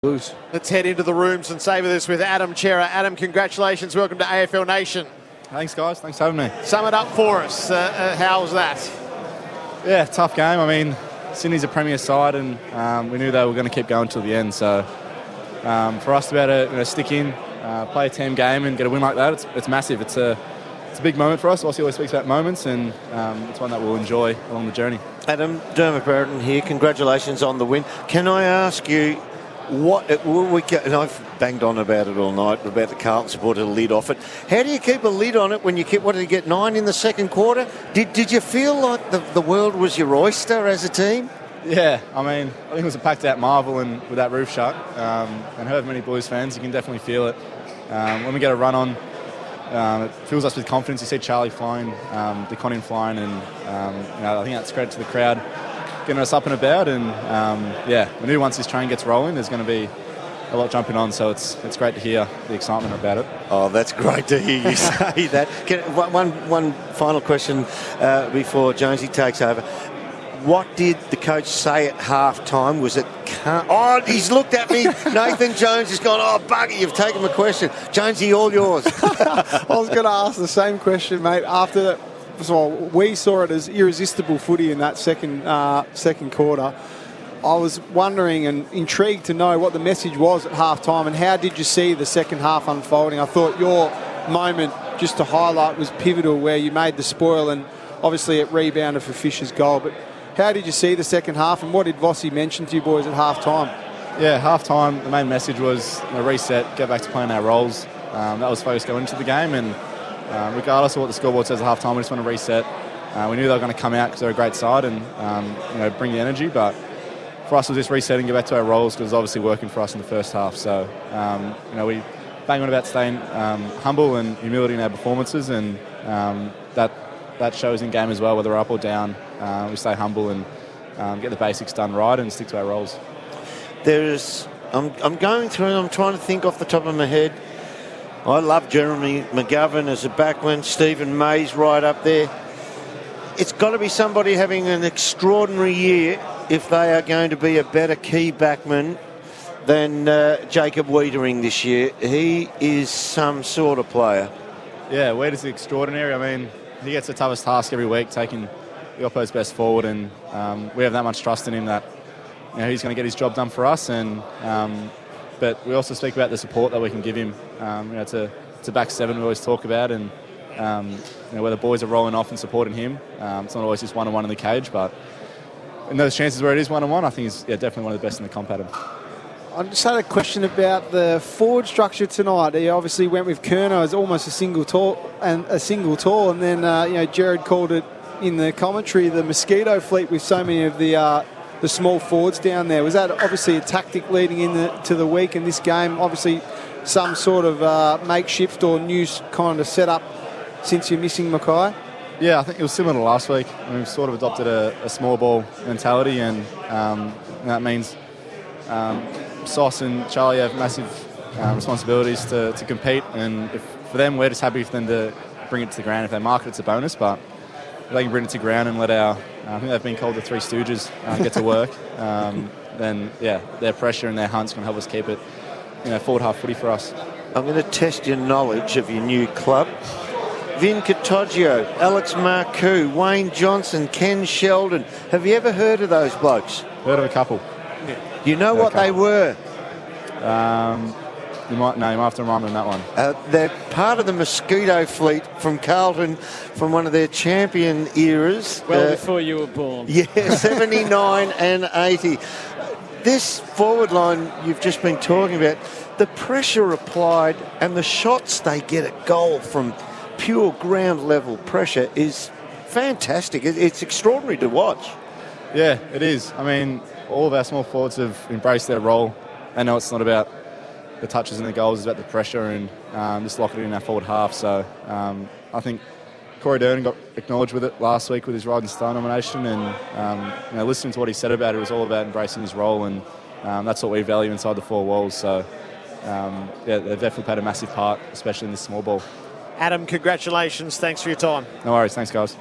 Blues. Let's head into the rooms and savour this with Adam Cerra. Adam, congratulations. Welcome to AFL Nation. Thanks, guys. Thanks for having me. Sum it up for us. How was that? Yeah, tough game. I mean, Sydney's a premier side, and we knew they were going to keep going till the end. So for us to be able to stick in, play a team game and get a win like that, it's massive. It's a big moment for us. Aussie always speaks about moments, and it's one that we'll enjoy along the journey. Adam, Dermot Brereton here. Congratulations on the win. Can I ask you, and I've banged on about it all night, about the Carlton supporter lid off it. How do you keep a lid on it when you keep, what did you get, 9 in the second quarter? Did you feel like the world was your oyster as a team? Yeah, I mean, I think it was a packed out marvel, and with that roof shut, and however many Blues fans, you can definitely feel it. When we get a run on, it fills us with confidence. You see Charlie flying, DeConning flying, and I think that's credit to the crowd getting us up and about, and we knew once this train gets rolling there's going to be a lot jumping on, so it's great to hear the excitement about it. Oh, that's great to hear you say that. One final question before Jonesy takes over. What did the coach say at half-time? Was it... Oh, he's looked at me. Nathan Jones has gone, oh, bugger, you've taken my question. Jonesy, all yours. I was going to ask the same question, mate, after that. So we saw it as irresistible footy in that second quarter. I was wondering and intrigued to know what the message was at half-time, and how did you see the second half unfolding? I thought your moment, just to highlight, was pivotal, where you made the spoil, and obviously it rebounded for Fisher's goal. But how did you see the second half, and what did Vossi mention to you boys at half-time? Yeah, half-time, the main message was reset, get back to playing our roles. That was focused going into the game, and regardless of what the scoreboard says at half-time, we just want to reset. We knew they were going to come out because they're a great side and bring the energy, but for us it was just resetting, get back to our roles, because it was obviously working for us in the first half. So we bang on about staying humble and humility in our performances, and that shows in game as well, whether we're up or down. We stay humble and get the basics done right and stick to our roles. I'm going through and I'm trying to think off the top of my head. I love Jeremy McGovern as a backman. Stephen May's right up there. It's got to be somebody having an extraordinary year if they are going to be a better key backman than Jacob Wiedering this year. He is some sort of player. Yeah, Wiedering's extraordinary. I mean, he gets the toughest task every week, taking the oppo's best forward, and we have that much trust in him that he's going to get his job done for us. And but we also speak about the support that we can give him. It's a back seven we always talk about, and where the boys are rolling off and supporting him. It's not always just one-on-one in the cage, but in those chances where it is one-on-one, I think he's definitely one of the best in the comp, Adam. I just had a question about the forward structure tonight. He obviously went with Curnow as almost a single tall, and then Jared called it in the commentary the mosquito fleet with so many of the small forwards down there. Was that obviously a tactic leading into the week in this game? Obviously some sort of makeshift or new kind of setup since you're missing Mackay? Yeah, I think it was similar to last week. We've sort of adopted a small ball mentality, and that means Sauce and Charlie have massive responsibilities to compete, and for them, we're just happy for them to bring it to the ground. If they mark it, it's a bonus, but if they can bring it to ground and let I think they've been called the Three Stooges, get to work, then their pressure and their hunt's going to help us keep it forward half footy for us. I'm going to test your knowledge of your new club. Vin Katoggio, Alex Marcoux, Wayne Johnson, Ken Sheldon. Have you ever heard of those blokes? Heard of a couple. Do you know what they were? You might have to remind me on that one. They're part of the mosquito fleet from Carlton, from one of their champion eras. Well before you were born. Yeah, 79 and 80. This forward line you've just been talking about, the pressure applied and the shots they get at goal from pure ground level pressure is fantastic. It's extraordinary to watch. Yeah, it is. I mean, all of our small forwards have embraced their role. They know it's not about the touches and the goals, it's about the pressure, and just lock it in our forward half. So I think Corey Dern got acknowledged with it last week with his Rising Star nomination, and listening to what he said about it, was all about embracing his role, and that's what we value inside the four walls. So they've definitely played a massive part, especially in this small ball. Adam, congratulations. Thanks for your time. No worries. Thanks, guys.